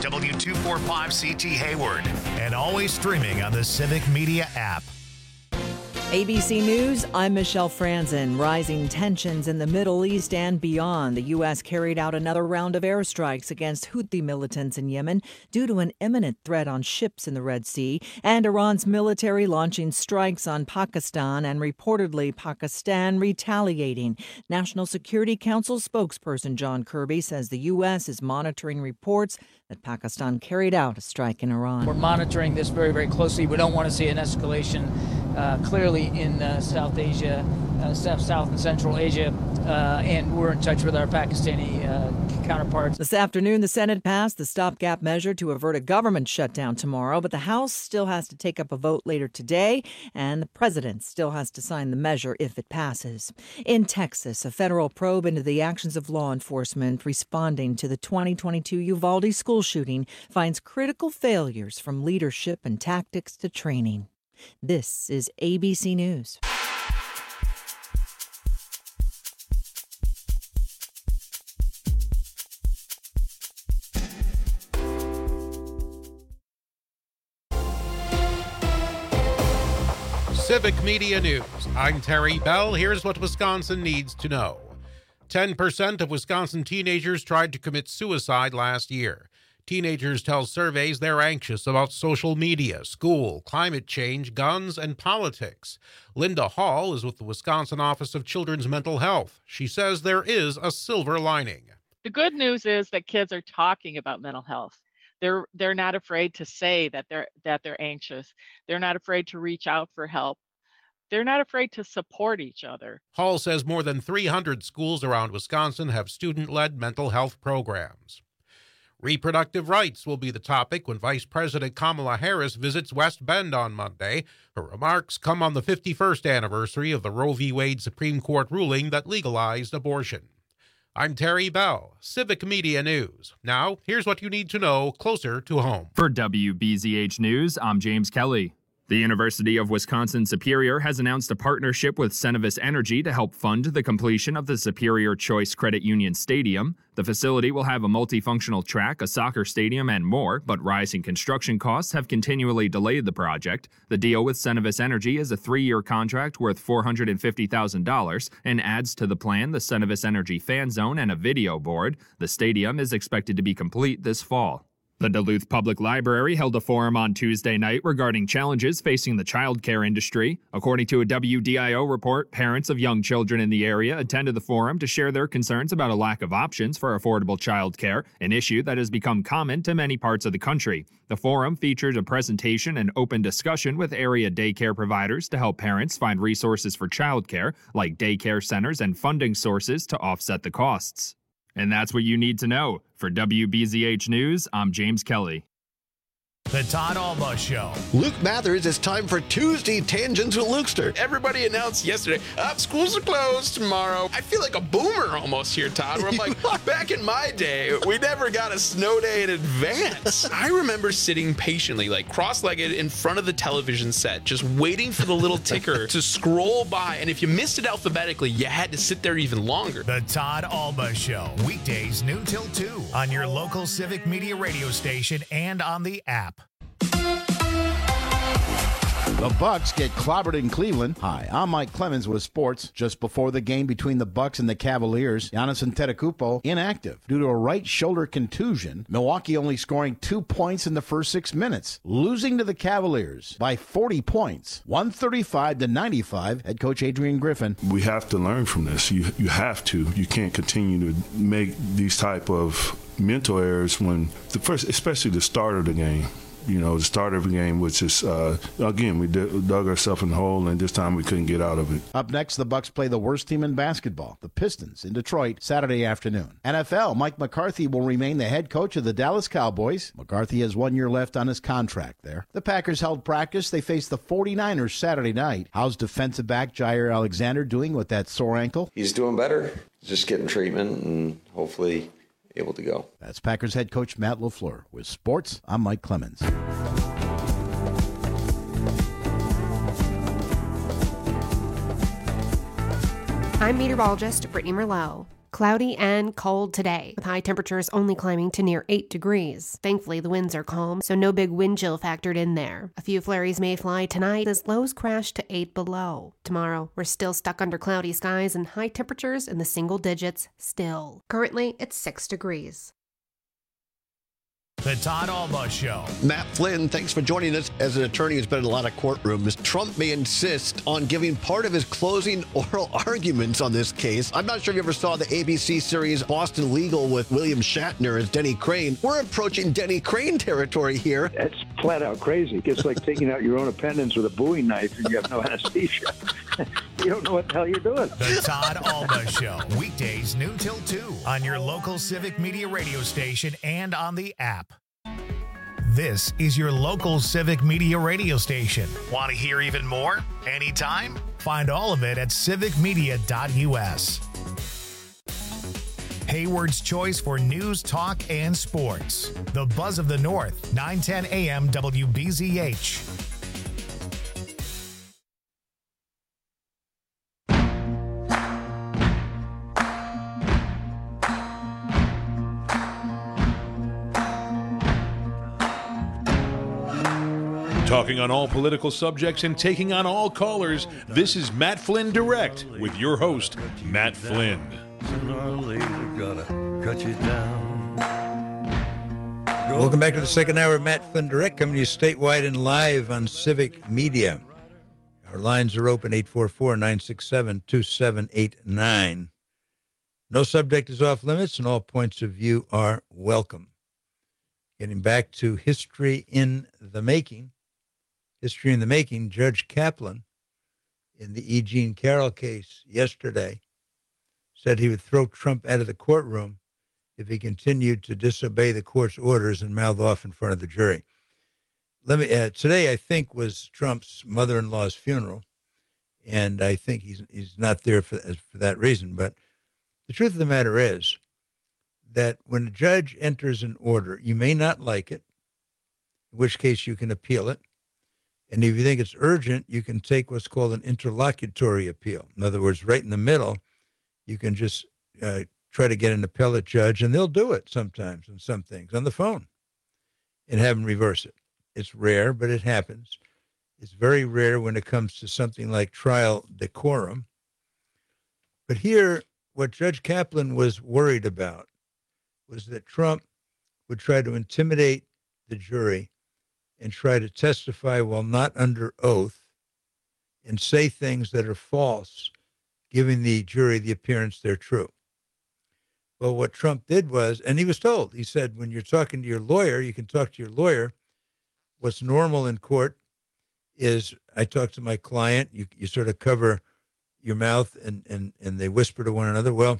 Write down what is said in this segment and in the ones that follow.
W245CT Hayward, and always streaming on the Civic Media app. ABC News, I'm Michelle Franzen. Rising tensions in the Middle East and beyond. The U.S. carried out another round of airstrikes against Houthi militants in Yemen due to an imminent threat on ships in the Red Sea, and Iran's military launching strikes on Pakistan and reportedly Pakistan retaliating. National Security Council spokesperson John Kirby says the U.S. is monitoring reports that Pakistan carried out a strike in Iran. We're monitoring this very, very closely. We don't want to see an escalation clearly in South Asia, South and Central Asia, and we're in touch with our Pakistani counterparts. This afternoon, the Senate passed the stopgap measure to avert a government shutdown tomorrow, but the House still has to take up a vote later today, and the president still has to sign the measure if it passes. In Texas, a federal probe into the actions of law enforcement responding to the 2022 Uvalde school shooting finds critical failures from leadership and tactics to training. This is ABC News. Civic Media News. I'm Terry Bell. Here's what Wisconsin needs to know. 10% of Wisconsin teenagers tried to commit suicide last year. Teenagers tell surveys they're anxious about social media, school, climate change, guns, and politics. Linda Hall is with the Wisconsin Office of Children's Mental Health. She says there is a silver lining. The good news is that kids are talking about mental health. They're not afraid to say that they're anxious. They're not afraid to reach out for help. They're not afraid to support each other. Hall says more than 300 schools around Wisconsin have student-led mental health programs. Reproductive rights will be the topic when Vice President Kamala Harris visits West Bend on Monday. Her remarks come on the 51st anniversary of the Roe v. Wade Supreme Court ruling that legalized abortion. I'm Terry Bell, Civic Media News. Now, here's what you need to know closer to home. For WBZH News, I'm James Kelly. The University of Wisconsin-Superior has announced a partnership with Cenovus Energy to help fund the completion of the Superior Choice Credit Union Stadium. The facility will have a multifunctional track, a soccer stadium, and more, but rising construction costs have continually delayed the project. The deal with Cenovus Energy is a 3-year contract worth $450,000 and adds to the plan the Cenovus Energy fan zone and a video board. The stadium is expected to be complete this fall. The Duluth Public Library held a forum on Tuesday night regarding challenges facing the child care industry. According to a WDIO report, parents of young children in the area attended the forum to share their concerns about a lack of options for affordable child care, an issue that has become common to many parts of the country. The forum featured a presentation and open discussion with area daycare providers to help parents find resources for child care, like daycare centers and funding sources to offset the costs. And that's what you need to know. For WBZH News, I'm James Kelly. The Todd Alba Show. Luke Mathers, it's time for Tuesday Tangents with Lukester. Everybody announced yesterday, schools are closed tomorrow. I feel like a boomer almost here, Todd, where I'm like, back in my day, we never got a snow day in advance. I remember sitting patiently, like cross-legged in front of the television set, just waiting for the little ticker to scroll by. And if you missed it alphabetically, you had to sit there even longer. The Todd Alba Show. Weekdays noon till 2 on your local Civic Media radio station and on the app. The Bucks get clobbered in Cleveland. Hi, I'm Mike Clemens with sports. Just before the game between the Bucks and the Cavaliers, Giannis Antetokounmpo inactive due to a right shoulder contusion. Milwaukee only scoring 2 points in the first 6 minutes, losing to the Cavaliers by 40 points, 135-95. Head coach Adrian Griffin. We have to learn from this. You have to. You can't continue to make these type of mental errors when especially the start of the game. You know, the start of the game, which is, again, we dug ourselves in the hole, and this time we couldn't get out of it. Up next, the Bucks play the worst team in basketball, the Pistons, in Detroit, Saturday afternoon. NFL, Mike McCarthy will remain the head coach of the Dallas Cowboys. McCarthy has 1 year left on his contract there. The Packers held practice. They face the 49ers Saturday night. How's defensive back Jair Alexander doing with that sore ankle? He's doing better. Just getting treatment and hopefully able to go. That's Packers head coach Matt LaFleur. With sports, I'm Mike Clemens. I'm meteorologist Brittany Merlot. Cloudy and cold today, with high temperatures only climbing to near 8 degrees. Thankfully, the winds are calm, so no big wind chill factored in there. A few flurries may fly tonight as lows crash to 8 below. Tomorrow, we're still stuck under cloudy skies and high temperatures in the single digits still. Currently, it's 6 degrees. The Todd Alba Show. Matt Flynn, thanks for joining us. As an attorney who's been in a lot of courtrooms, Trump may insist on giving part of his closing oral arguments on this case. I'm not sure if you ever saw the ABC series Boston Legal with William Shatner as Denny Crane. We're approaching Denny Crane territory here. That's flat out crazy. It's like taking out your own appendix with a Bowie knife and you have no anesthesia. You don't know what the hell you're doing. The Todd Alba Show. Weekdays noon till 2 on your local Civic Media radio station and on the app. This is your local Civic Media radio station. Want to hear even more? Anytime? Find all of it at civicmedia.us. Hayward's choice for news, talk, and sports. The Buzz of the North, 910 AM WBZH. Talking on all political subjects and taking on all callers, this is Matt Flynn Direct with your host, Matt Flynn. Welcome back to the second hour of Matt Flynn Direct, coming to you statewide and live on Civic Media. Our lines are open, 844-967-2789. No subject is off limits, and all points of view are welcome. Getting back to history in the making. History in the making, Judge Kaplan, in the E. Jean Carroll case yesterday, said he would throw Trump out of the courtroom if he continued to disobey the court's orders and mouth off in front of the jury. Today, I think, was Trump's mother-in-law's funeral, and I think he's not there for that reason. But the truth of the matter is that when a judge enters an order, you may not like it, in which case you can appeal it. And if you think it's urgent, you can take what's called an interlocutory appeal. In other words, right in the middle, you can just try to get an appellate judge, and they'll do it sometimes on some things on the phone and have them reverse it. It's rare, but it happens. It's very rare when it comes to something like trial decorum. But here, what Judge Kaplan was worried about was that Trump would try to intimidate the jury and try to testify while not under oath and say things that are false, giving the jury the appearance they're true. Well, what Trump did was, and he was told, he said, when you're talking to your lawyer, you can talk to your lawyer. What's normal in court is I talk to my client, you sort of cover your mouth and they whisper to one another. Well,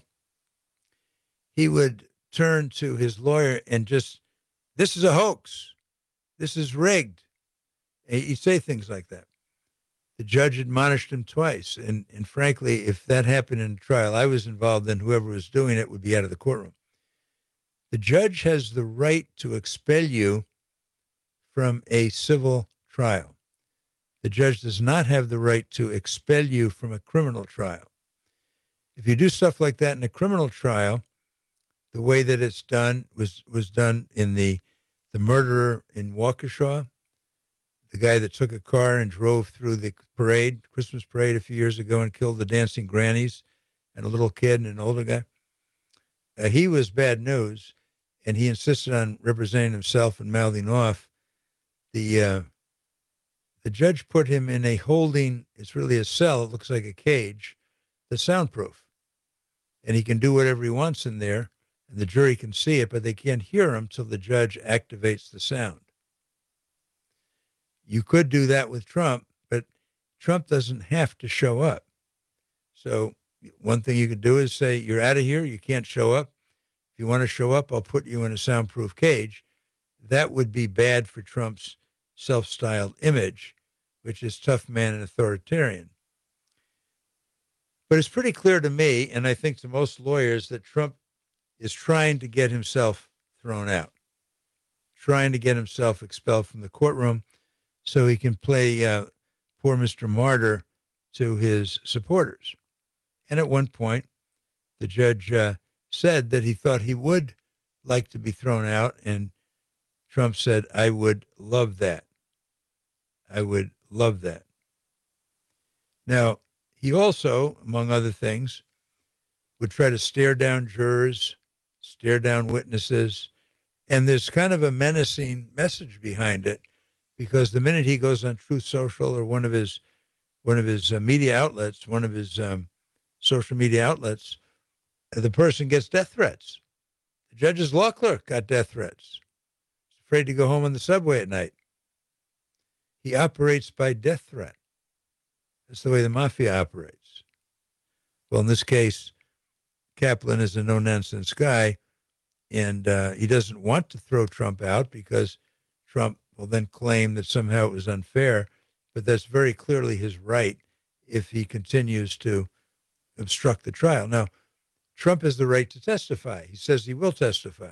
he would turn to his lawyer and just, this is a hoax. This is rigged. He'd say things like that. The judge admonished him twice. And frankly, if that happened in a trial I was involved in, whoever was doing it would be out of the courtroom. The judge has the right to expel you from a civil trial. The judge does not have the right to expel you from a criminal trial. If you do stuff like that in a criminal trial, the way that it's done was done in the murderer in Waukesha, the guy that took a car and drove through the parade, Christmas parade a few years ago and killed the dancing grannies and a little kid and an older guy. He was bad news, and he insisted on representing himself and mouthing off. The judge put him in a holding, it's really a cell, it looks like a cage, that's soundproof. And he can do whatever he wants in there. And the jury can see it, but they can't hear him till the judge activates the sound. You could do that with Trump, but Trump doesn't have to show up. So one thing you could do is say, you're out of here, you can't show up. If you want to show up, I'll put you in a soundproof cage. That would be bad for Trump's self-styled image, which is tough man and authoritarian. But it's pretty clear to me, and I think to most lawyers, that Trump is trying to get himself thrown out, trying to get himself expelled from the courtroom so he can play poor Mr. Martyr to his supporters. And at one point, the judge said that he thought he would like to be thrown out, and Trump said, I would love that. I would love that. Now, he also, among other things, would try to stare down jurors, stare down witnesses, and there's kind of a menacing message behind it, because the minute he goes on Truth Social or one of his media outlets, one of his social media outlets, the person gets death threats. The judge's law clerk got death threats. He's afraid to go home on the subway at night. He operates by death threat. That's the way the mafia operates. Well, in this case, Kaplan is a no-nonsense guy, and he doesn't want to throw Trump out because Trump will then claim that somehow it was unfair, but that's very clearly his right if he continues to obstruct the trial. Now, Trump has the right to testify. He says he will testify.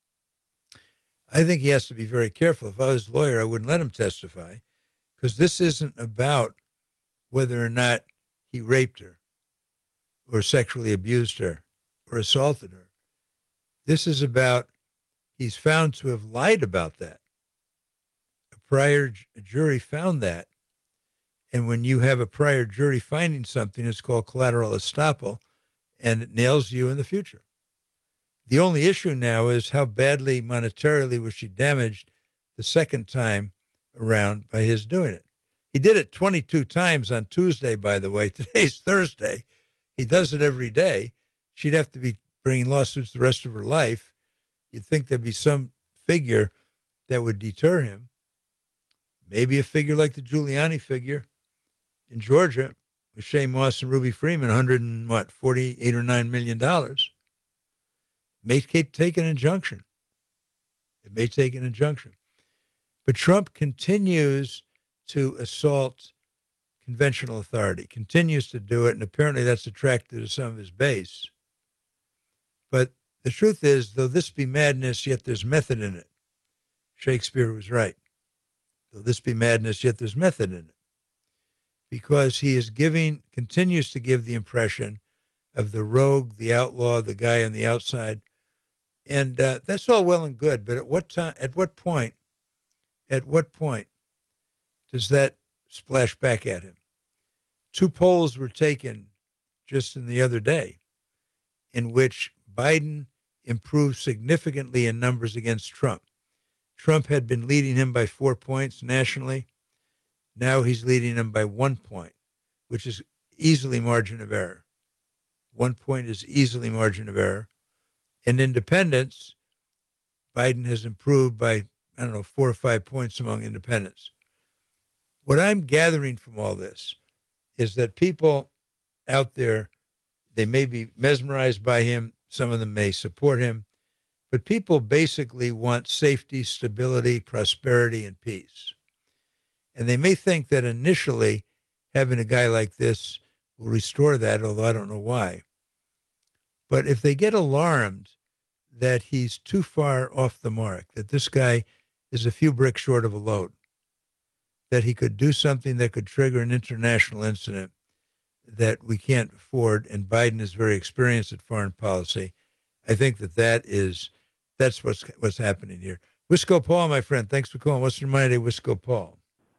I think he has to be very careful. If I was a lawyer, I wouldn't let him testify, because this isn't about whether or not he raped her or sexually abused her or assaulted her. This is about he's found to have lied about that. A prior jury found that. And when you have a prior jury finding something, it's called collateral estoppel, and it nails you in the future. The only issue now is how badly monetarily was she damaged the second time around by his doing it. He did it 22 times on Tuesday, by the way. Today's Thursday. He does it every day. She'd have to be bringing lawsuits the rest of her life. You'd think there'd be some figure that would deter him. Maybe a figure like the Giuliani figure in Georgia with Shane Moss and Ruby Freeman, $48 or $49 million. May take an injunction. It may take an injunction. But Trump continues to assault conventional authority, continues to do it, and apparently that's attracted to some of his base. But the truth is, though this be madness, yet there's method in it. Shakespeare was right. Though this be madness, yet there's method in it. Because he is continues to give the impression of the rogue, the outlaw, the guy on the outside. And that's all well and good, but at what point does that splash back at him? 2 polls were taken just in the other day in which Biden improved significantly in numbers against Trump. Trump had been leading him by 4 points nationally. Now he's leading him by 1 point, which is easily margin of error. 1 point is easily margin of error. In independents, Biden has improved by, 4 or 5 points among independents. What I'm gathering from all this is that people out there, they may be mesmerized by him. Some of them may support him, but people basically want safety, stability, prosperity, and peace. And they may think that initially having a guy like this will restore that, although I don't know why. But if they get alarmed that he's too far off the mark, that this guy is a few bricks short of a load, that he could do something that could trigger an international incident that we can't afford, and Biden is very experienced at foreign policy, I think that's what's happening here. Wisco Paul, my friend, thanks for calling. What's your mind today, Wisco Paul?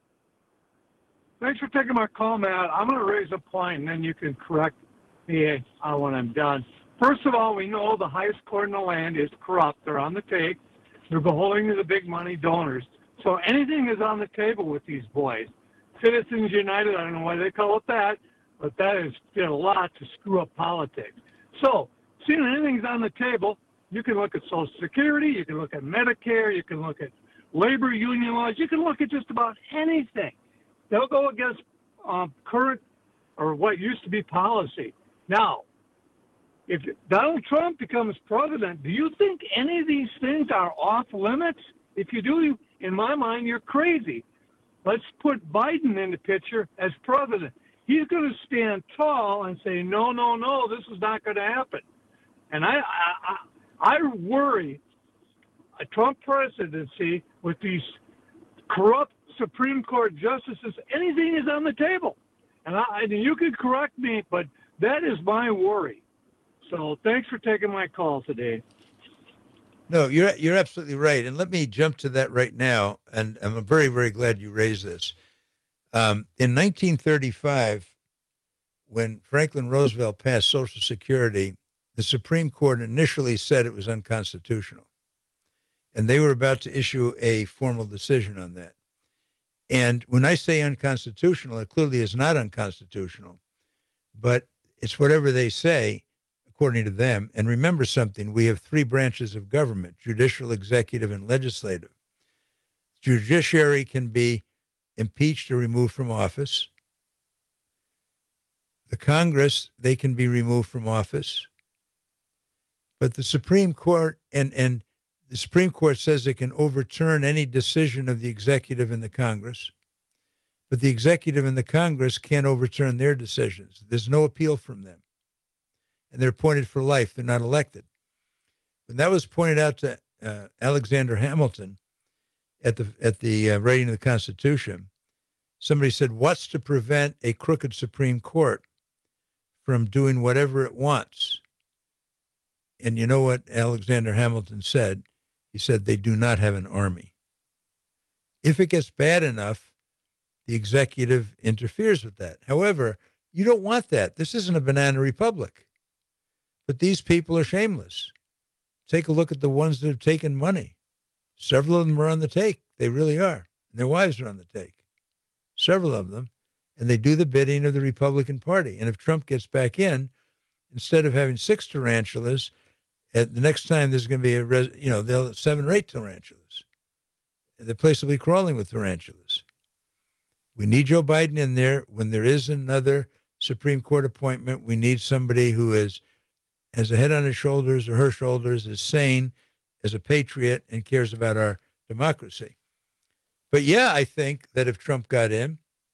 Thanks for taking my call, Matt. I'm going to raise a point, and then you can correct me when I'm done. First of all, we know the highest court in the land is corrupt. They're on the take. They're beholden to the big money donors. So anything is on the table with these boys. Citizens United, I don't know why they call it that, but that has did a lot to screw up politics. So, seeing anything's on the table, you can look at Social Security, you can look at Medicare, you can look at labor union laws, you can look at just about anything. They'll go against current or what used to be policy. Now, if Donald Trump becomes president, do you think any of these things are off limits? If you do, in my mind, you're crazy. Let's put Biden in the picture as president. He's going to stand tall and say, no, this is not going to happen. And I worry a Trump presidency with these corrupt Supreme Court justices. Anything is on the table. And you could correct me, but that is my worry. So thanks for taking my call today. No, you're absolutely right. And let me jump to that right now. And I'm very, very glad you raised this. In 1935, when Franklin Roosevelt passed Social Security, the Supreme Court initially said it was unconstitutional. And they were about to issue a formal decision on that. And when I say unconstitutional, it clearly is not unconstitutional, but it's whatever they say, according to them. And remember something, we have three branches of government: judicial, executive, and legislative. Judiciary can be impeached or removed from office. The Congress, they can be removed from office. But the Supreme Court, and the Supreme Court says it can overturn any decision of the executive and the Congress. But the executive and the Congress can't overturn their decisions. There's no appeal from them. And they're appointed for life. They're not elected. When that was pointed out to Alexander Hamilton at the writing of the Constitution, somebody said, what's to prevent a crooked Supreme Court from doing whatever it wants? And you know what Alexander Hamilton said? He said, they do not have an army. If it gets bad enough, the executive interferes with that. However, you don't want that. This isn't a banana republic. But these people are shameless. Take a look at the ones that have taken money. Several of them are on the take. They really are. And their wives are on the take. Several of them. And they do the bidding of the Republican Party. And if Trump gets back in, instead of having 6 tarantulas, at the next time there's going to be they'll have 7 or 8 tarantulas. The place will be crawling with tarantulas. We need Joe Biden in there. When there is another Supreme Court appointment, we need somebody who has a head on his shoulders or her shoulders, is sane, as a patriot, and cares about our democracy. But yeah, I think that if Trump got in,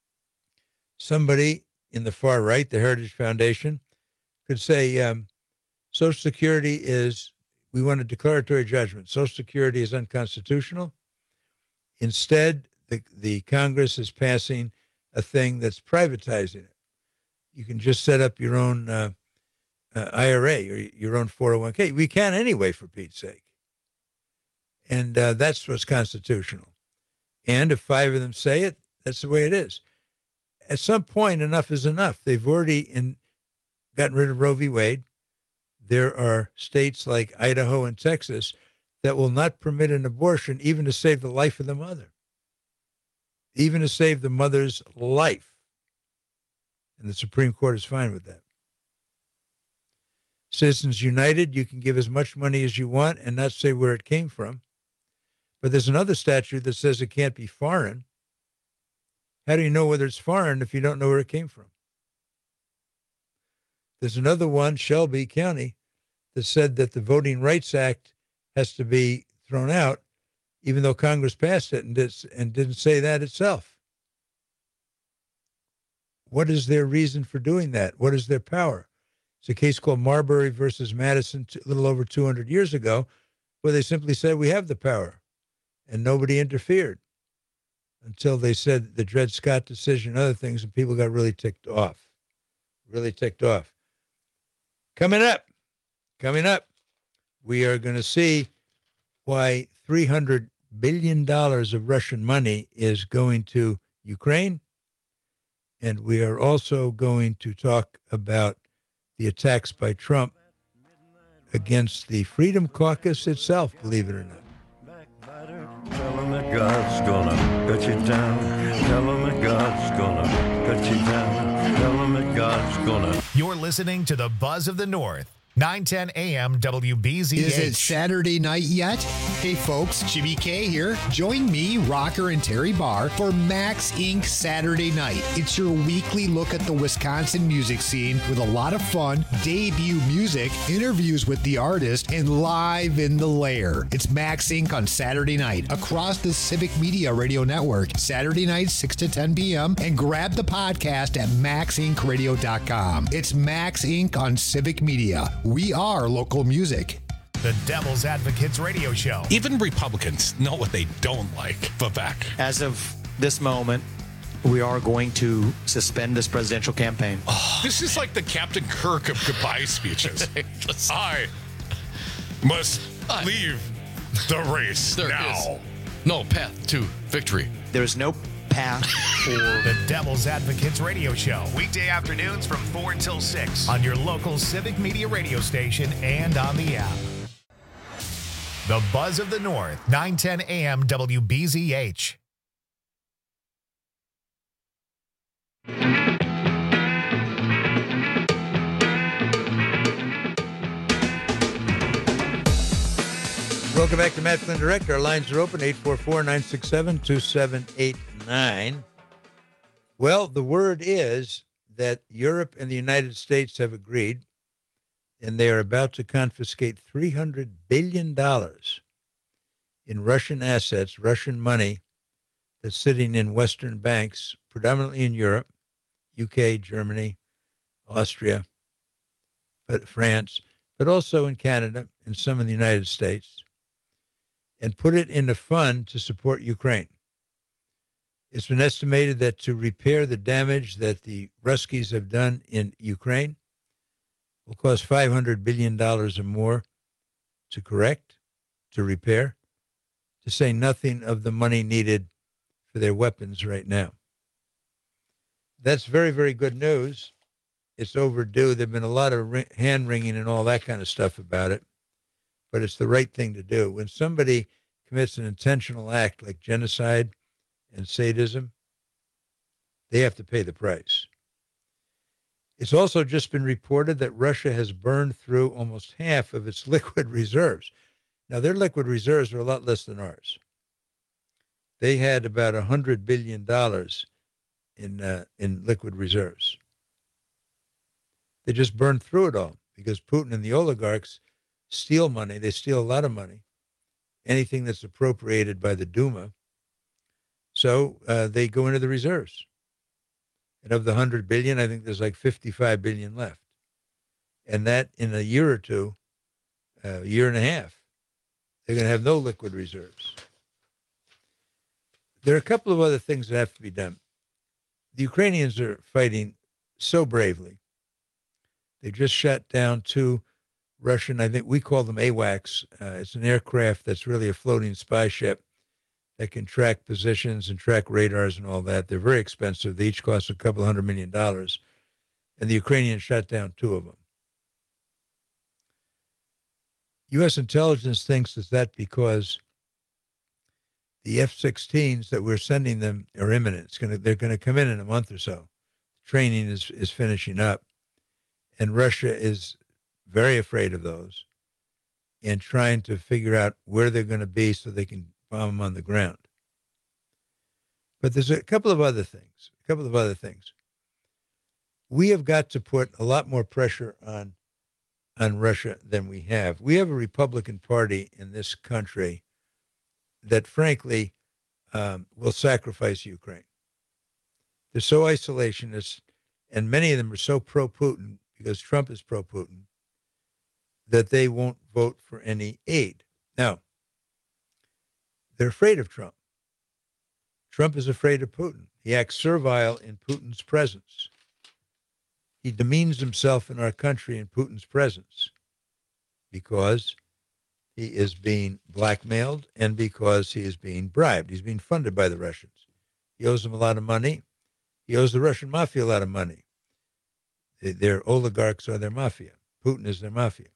somebody in the far right, the Heritage Foundation, could say, Social Security we want a declaratory judgment. Social Security is unconstitutional. Instead, the Congress is passing a thing that's privatizing it. You can just set up your own IRA or your own 401k. We can anyway, for Pete's sake. And that's what's constitutional. And if 5 of them say it, that's the way it is. At some point, enough is enough. They've already gotten rid of Roe v. Wade. There are states like Idaho and Texas that will not permit an abortion even to save the life of the mother, even to save the mother's life. And the Supreme Court is fine with that. Citizens United, you can give as much money as you want and not say where it came from. But there's another statute that says it can't be foreign. How do you know whether it's foreign if you don't know where it came from? There's another one, Shelby County, that said that the Voting Rights Act has to be thrown out, even though Congress passed it and didn't say that itself. What is their reason for doing that? What is their power? It's a case called Marbury versus Madison a little over 200 years ago, where they simply said, we have the power, and nobody interfered until they said the Dred Scott decision and other things, and people got really ticked off. Coming up, we are going to see why $300 billion of Russian money is going to Ukraine. And we are also going to talk about the attacks by Trump against the Freedom Caucus itself, believe it or not. Tell him that God's gonna cut you down. Tell him that God's gonna cut you down. Tell him that God's gonna. You're listening to the Buzz of the North. 910 AM WBZH. Is it Saturday night yet? Hey folks, Jimmy K here. Join me, Rocker, and Terry Barr for Max Inc. Saturday Night. It's your weekly look at the Wisconsin music scene with a lot of fun, debut music, interviews with the artist, and live in the lair. It's Max Inc. on Saturday night across the Civic Media Radio Network. Saturday night, 6 to 10 p.m. And grab the podcast at maxincradio.com. It's Max Inc. on Civic Media. We are local music. The Devil's Advocates Radio Show. Even Republicans know what they don't like. Vivek. As of this moment, we are going to suspend this presidential campaign. This is like the Captain Kirk of goodbye speeches. I must leave the race now. No path to victory. There is no path for the Devil's Advocates Radio Show. Weekday afternoons from 4 until 6 on your local Civic Media radio station and on the app. The Buzz of the North, 910 AM WBZH. Welcome back to Matt Flynn Direct. Our lines are open, 844-967-2789. Well, the word is that Europe and the United States have agreed, and they are about to confiscate $300 billion in Russian assets, Russian money, that's sitting in Western banks, predominantly in Europe, UK, Germany, Austria, France, but also in Canada and some in the United States, and put it in a fund to support Ukraine. It's been estimated that to repair the damage that the Ruskies have done in Ukraine will cost $500 billion or more to correct, to repair, to say nothing of the money needed for their weapons right now. That's very, very good news. It's overdue. There've been a lot of hand-wringing and all that kind of stuff about it, but it's the right thing to do. When somebody commits an intentional act like genocide and sadism, they have to pay the price. It's also just been reported that Russia has burned through almost half of its liquid reserves. Now, their liquid reserves are a lot less than ours. They had about $100 billion in liquid reserves. They just burned through it all because Putin and the oligarchs steal money. They steal a lot of money, anything that's appropriated by the Duma. So they go into the reserves. And of the 100 billion, I think there's like 55 billion left. And that in a year or two, a year and a half, they're going to have no liquid reserves. There are a couple of other things that have to be done. The Ukrainians are fighting so bravely. They just shot down 2 Russian, I think we call them AWACS. It's an aircraft that's really a floating spy ship that can track positions and track radars and all that. They're very expensive. They each cost a couple $100 million. And the Ukrainians shot down 2 of them. U.S. intelligence thinks that because the F-16s that we're sending them are imminent. They're going to come in a month or so. Training is finishing up. And Russia is very afraid of those and trying to figure out where they're going to be so they can bomb them on the ground. But there's a couple of other things. We have got to put a lot more pressure on Russia than we have. We have a Republican Party in this country that, frankly, will sacrifice Ukraine. They're so isolationist, and many of them are so pro-Putin because Trump is pro-Putin, that they won't vote for any aid. Now, they're afraid of Trump. Trump is afraid of Putin. He acts servile in Putin's presence. He demeans himself in our country in Putin's presence because he is being blackmailed and because he is being bribed. He's being funded by the Russians. He owes them a lot of money. He owes the Russian mafia a lot of money. Their oligarchs are their mafia. Putin is their mafia.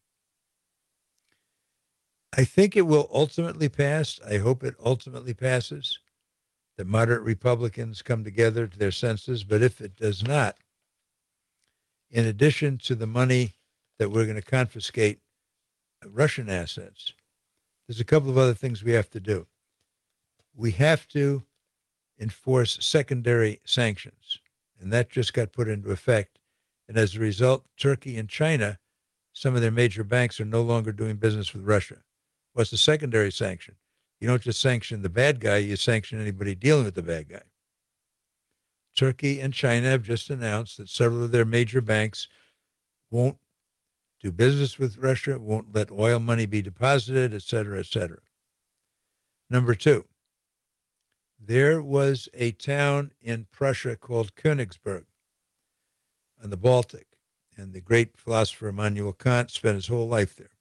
I think it will ultimately pass. I hope it ultimately passes. That moderate Republicans come together to their senses. But if it does not, in addition to the money that we're going to confiscate Russian assets, there's a couple of other things we have to do. We have to enforce secondary sanctions, and that just got put into effect. And as a result, Turkey and China, some of their major banks are no longer doing business with Russia. What's the secondary sanction? You don't just sanction the bad guy, you sanction anybody dealing with the bad guy. Turkey and China have just announced that several of their major banks won't do business with Russia, won't let oil money be deposited, et cetera, et cetera. Number 2, There was a town in Prussia called Königsberg on the Baltic, and the great philosopher Immanuel Kant spent his whole life there.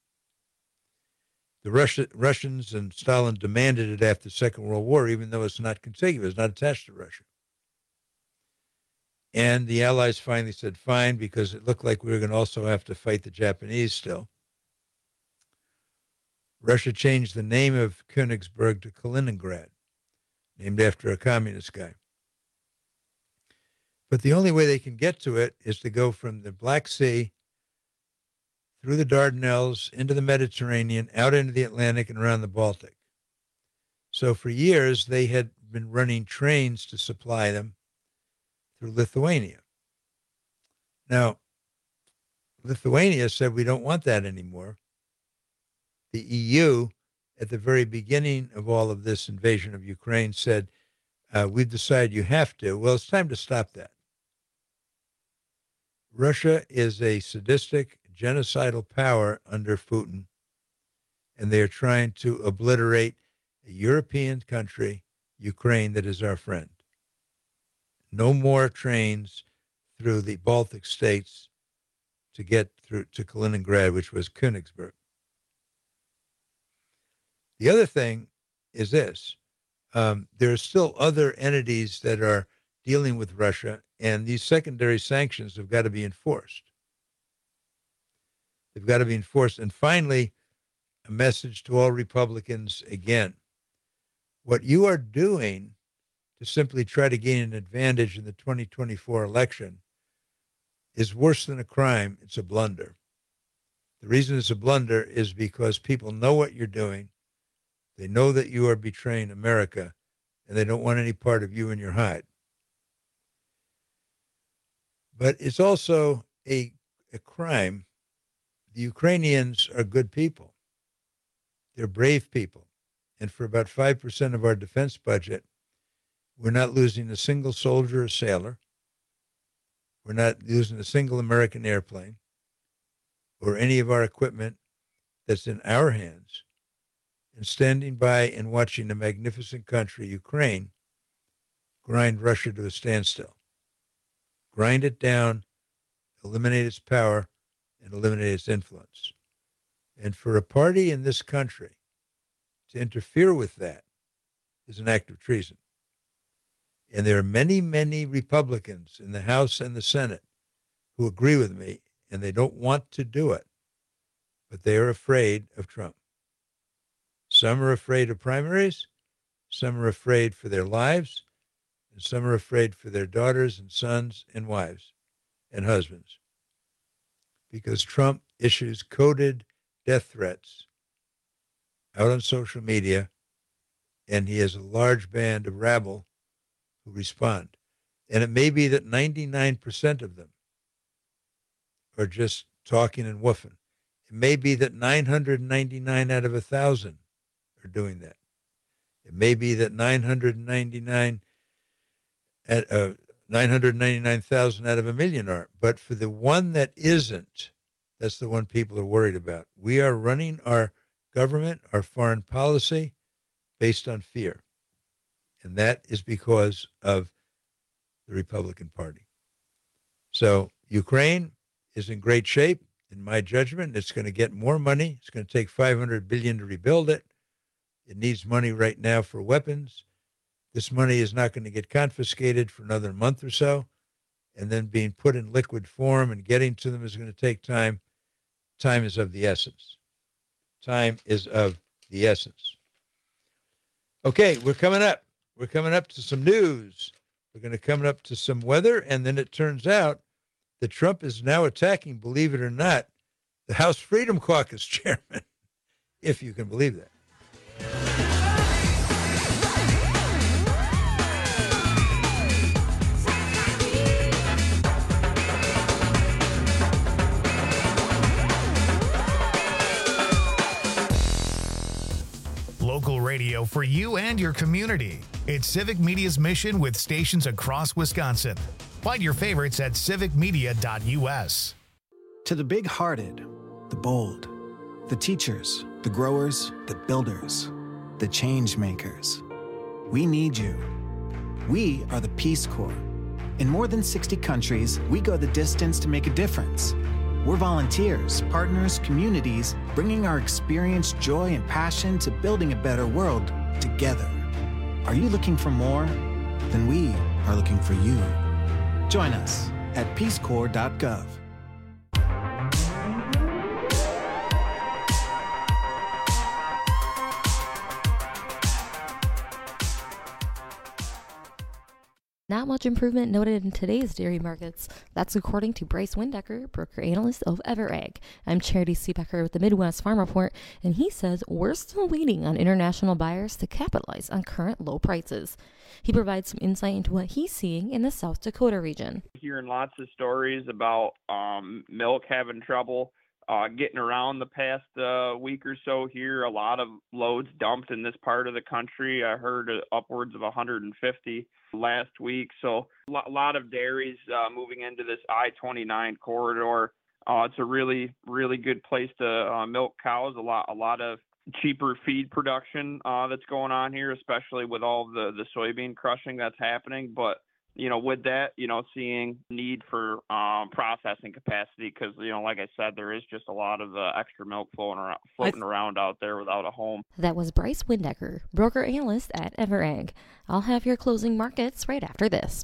The Russians and Stalin demanded it after the Second World War, even though it's not contiguous, not attached to Russia. And the Allies finally said, fine, because it looked like we were going to also have to fight the Japanese still. Russia changed the name of Königsberg to Kaliningrad, named after a communist guy. But the only way they can get to it is to go from the Black Sea through the Dardanelles, into the Mediterranean, out into the Atlantic, and around the Baltic. So for years, they had been running trains to supply them through Lithuania. Now, Lithuania said, we don't want that anymore. The EU, at the very beginning of all of this invasion of Ukraine, said, we've decided you have to. Well, it's time to stop that. Russia is a sadistic, genocidal power under Putin, and they are trying to obliterate a European country, Ukraine, that is our friend. No more trains through the Baltic states to get through to Kaliningrad, which was Königsberg. The other thing is this. There are still other entities that are dealing with Russia, and these secondary sanctions have got to be enforced. They've got to be enforced. And finally, a message to all Republicans again. What you are doing to simply try to gain an advantage in the 2024 election is worse than a crime. It's a blunder. The reason it's a blunder is because people know what you're doing. They know that you are betraying America, and they don't want any part of you in your hide. But it's also a crime. The Ukrainians are good people. They're brave people. And for about 5% of our defense budget, we're not losing a single soldier or sailor. We're not losing a single American airplane or any of our equipment that's in our hands. And standing by and watching a magnificent country, Ukraine, grind Russia to a standstill. Grind it down, eliminate its power, and eliminate its influence. And for a party in this country to interfere with that is an act of treason. And there are many, many Republicans in the House and the Senate who agree with me, and they don't want to do it, but they are afraid of Trump. Some are afraid of primaries, some are afraid for their lives, and some are afraid for their daughters and sons and wives and husbands. Because Trump issues coded death threats out on social media, and he has a large band of rabble who respond. And it may be that 99% of them are just talking and woofing. It may be that 999 out of 1,000 are doing that. It may be that 999,000 out of 1 million are. But for the one that isn't, that's the one people are worried about. We are running our government, our foreign policy, based on fear. And that is because of the Republican Party. So Ukraine is in great shape, in my judgment. It's going to get more money. It's going to take $500 billion to rebuild it. It needs money right now for weapons. This money is not going to get confiscated for another month or so, and then being put in liquid form and getting to them is going to take time. Time is of the essence. Time is of the essence. Okay, we're coming up. We're coming up to some news. We're going to come up to some weather, and then it turns out that Trump is now attacking, believe it or not, the House Freedom Caucus chairman, if you can believe that. Local radio for you and your community. It's Civic Media's mission with stations across Wisconsin. Find your favorites at civicmedia.us. To the big-hearted, the bold, the teachers, the growers, the builders, the change makers, we need you. We are the Peace Corps. In more than 60 countries, we go the distance to make a difference. We're volunteers, partners, communities, bringing our experience, joy, and passion to building a better world together. Are you looking for more? Then we are looking for you. Join us at peacecorps.gov. Not much improvement noted in today's dairy markets. That's according to Bryce Windecker, broker analyst of EverAg. I'm Charity Seebecker with the Midwest Farm Report, and he says we're still waiting on international buyers to capitalize on current low prices. He provides some insight into what he's seeing in the South Dakota region. Hearing lots of stories about milk having trouble getting around the past week or so here. A lot of loads dumped in this part of the country. I heard upwards of 150 last week. So a lot of dairies moving into this I-29 corridor. It's a really, really good place to milk cows. A lot of cheaper feed production that's going on here, especially with all the soybean crushing that's happening. But with that, seeing need for processing capacity because, like I said, there is just a lot of extra milk floating around out there without a home. That was Bryce Windecker, broker analyst at EverAg. I'll have your closing markets right after this.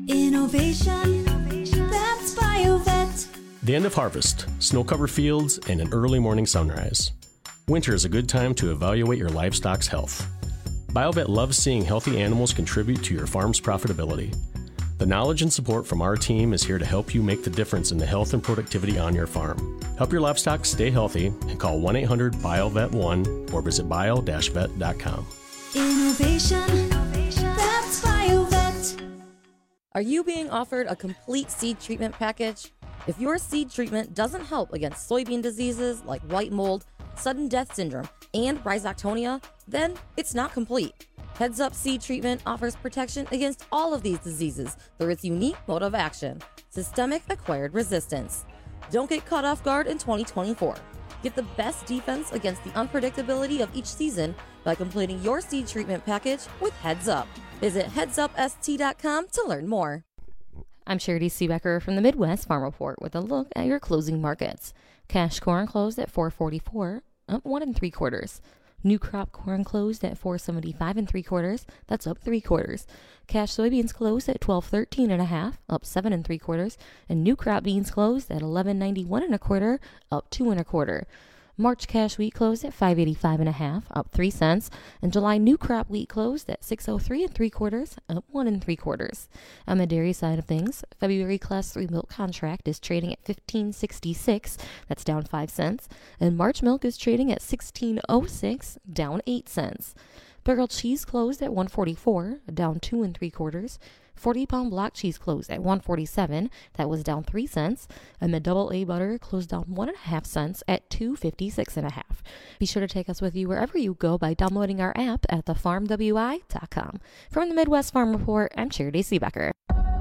Innovation, that's BioVet. The end of harvest, snow-covered fields, and an early morning sunrise. Winter is a good time to evaluate your livestock's health. BioVet loves seeing healthy animals contribute to your farm's profitability. The knowledge and support from our team is here to help you make the difference in the health and productivity on your farm. Help your livestock stay healthy and call 1-800-BioVet1 or visit bio-vet.com. Innovation, that's BioVet. Are you being offered a complete seed treatment package? If your seed treatment doesn't help against soybean diseases like white mold, sudden death syndrome, and rhizoctonia, then it's not complete. Heads Up Seed Treatment offers protection against all of these diseases through its unique mode of action, systemic acquired resistance. Don't get caught off guard in 2024. Get the best defense against the unpredictability of each season by completing your seed treatment package with Heads Up. Visit headsupst.com to learn more. I'm Charity Seebecker from the Midwest Farm Report with a look at your closing markets. Cash corn closed at $4.44, up 1 3/4. New crop corn closed at $4.75 3/4. That's up 3/4. Cash soybeans closed at $12.13 1/2, up 7 3/4. And new crop beans closed at $11.91 1/4, up 2 1/4. March cash wheat closed at $5.85 1/2, up 3 cents. And July new crop wheat closed at $6.03 3/4, up 1 3/4. On the dairy side of things, February Class 3 milk contract is trading at $15.66, that's down 5 cents. And March milk is trading at $16.06, down 8 cents. Barrel cheese closed at $1.44, down 2 3/4. 40-pound block cheese closed at $1.47, that was down 3 cents. And the double A butter closed down 1.5 cents at $2.56 1/2. Be sure to take us with you wherever you go by downloading our app at thefarmwi.com. From the Midwest Farm Report, I'm Charity Seebecker.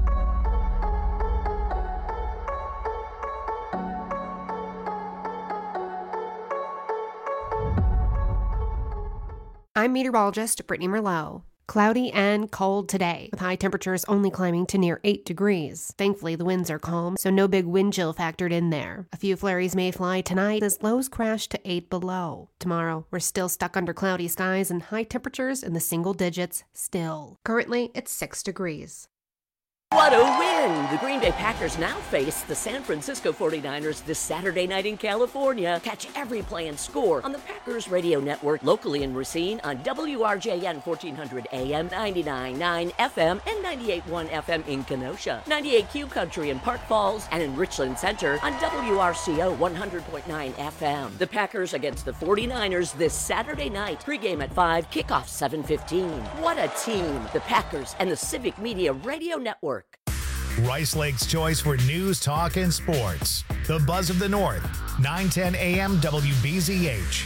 I'm meteorologist Brittany Merlot. Cloudy and cold today, with high temperatures only climbing to near 8 degrees. Thankfully, the winds are calm, so no big wind chill factored in there. A few flurries may fly tonight as lows crash to 8 below. Tomorrow, we're still stuck under cloudy skies and high temperatures in the single digits still. Currently, it's 6 degrees. What a win! The Green Bay Packers now face the San Francisco 49ers this Saturday night in California. Catch every play and score on the Packers Radio Network, locally in Racine on WRJN 1400 AM, 99.9 FM, and 98.1 FM in Kenosha, 98Q Country in Park Falls, and in Richland Center on WRCO 100.9 FM. The Packers against the 49ers this Saturday night. Pregame at 5, kickoff 7:15. What a team! The Packers and the Civic Media Radio Network. Rice Lake's choice for news, talk, and sports. The Buzz of the North, 910 AM WBZH.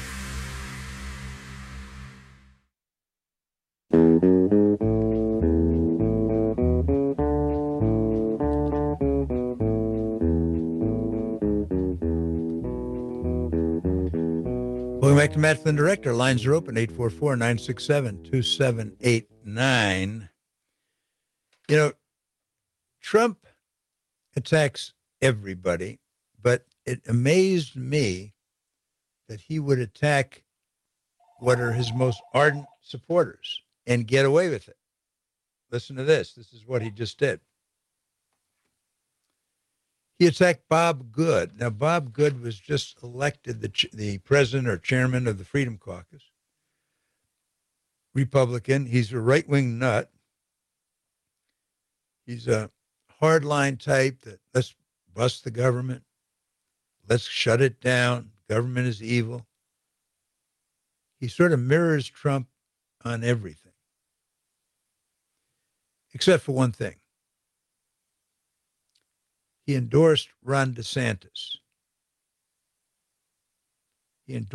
Welcome back to Matt Flynn Director. Lines are open, 844-967-2789. You know, Trump attacks everybody, but it amazed me that he would attack what are his most ardent supporters and get away with it. Listen to this. This is what he just did. He attacked Bob Good. Now, Bob Good was just elected the president or chairman of the Freedom Caucus, Republican. He's a right-wing nut. He's a hardline type that let's bust the government. Let's shut it down. Government is evil. He sort of mirrors Trump on everything, except for one thing. He endorsed Ron DeSantis. And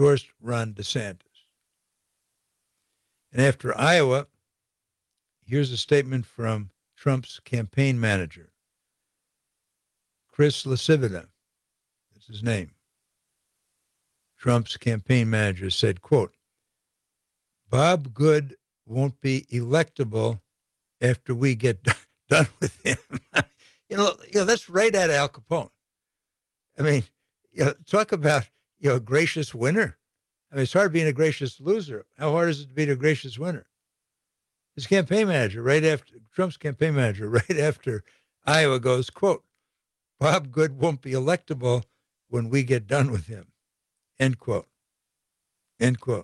after Iowa, here's a statement from Trump's campaign manager, Chris LaCivita. That's his name. Trump's campaign manager said, quote, Bob Good won't be electable after we get done with him. You know, that's right at Al Capone. I mean, talk about, a gracious winner. I mean, it's hard being a gracious loser. How hard is it to be a gracious winner? His campaign manager, Trump's campaign manager, right after Iowa goes, quote, Bob Good won't be electable when we get done with him, end quote. End quote.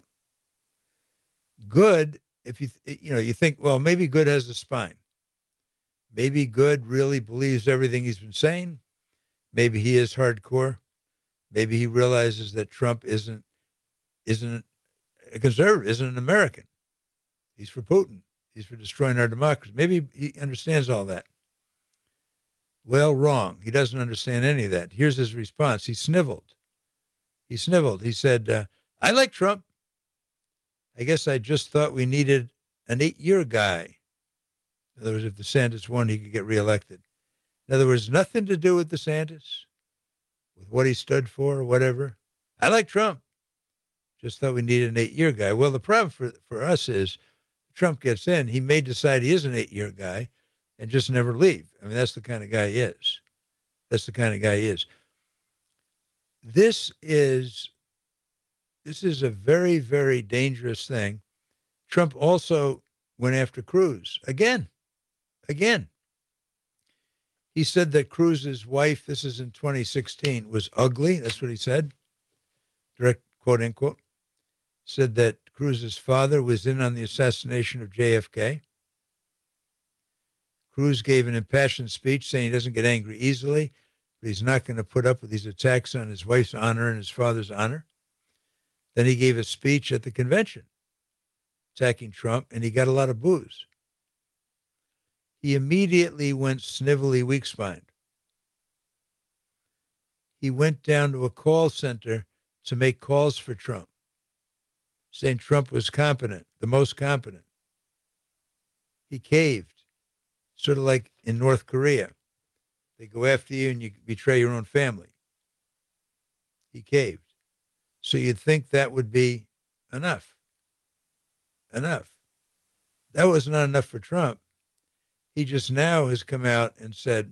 Good, if you think, well, maybe Good has a spine. Maybe Good really believes everything he's been saying. Maybe he is hardcore. Maybe he realizes that Trump isn't a conservative, isn't an American. He's for Putin. He's for destroying our democracy. Maybe he understands all that. Well, wrong. He doesn't understand any of that. Here's his response. He sniveled. He said, I like Trump. I guess I just thought we needed an 8-year guy. In other words, if DeSantis won, he could get reelected. In other words, nothing to do with DeSantis, with what he stood for or whatever. I like Trump. Just thought we needed an 8-year guy. Well, the problem for us is Trump gets in, he may decide he is an 8-year guy and just never leave. I mean, that's the kind of guy he is. This is a very, very dangerous thing. Trump also went after Cruz again. He said that Cruz's wife, this is in 2016, was ugly. That's what he said. Direct quote, unquote. Said that Cruz's father was in on the assassination of JFK. Cruz gave an impassioned speech saying he doesn't get angry easily, but he's not going to put up with these attacks on his wife's honor and his father's honor. Then he gave a speech at the convention attacking Trump, and he got a lot of boos. He immediately went snivelly weak-spined. He went down to a call center to make calls for Trump, saying Trump was competent, the most competent. He caved, sort of like in North Korea. They go after you and you betray your own family. He caved. So you'd think that would be enough. That was not enough for Trump. He just now has come out and said,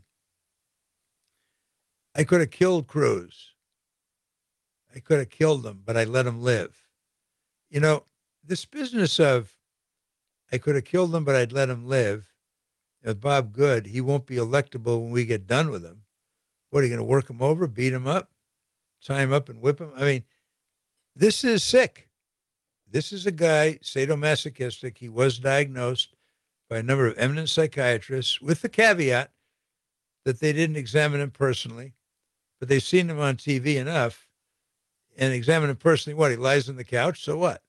I could have killed Cruz. I could have killed him, but I let him live. You know, this business of I could have killed him, but I'd let him live. Bob Good, he won't be electable when we get done with him. What, are you going to work him over, beat him up, tie him up and whip him? I mean, this is sick. This is a guy, sadomasochistic. He was diagnosed by a number of eminent psychiatrists with the caveat that they didn't examine him personally, but they've seen him on TV enough and examine him personally. What, he lies on the couch? So what?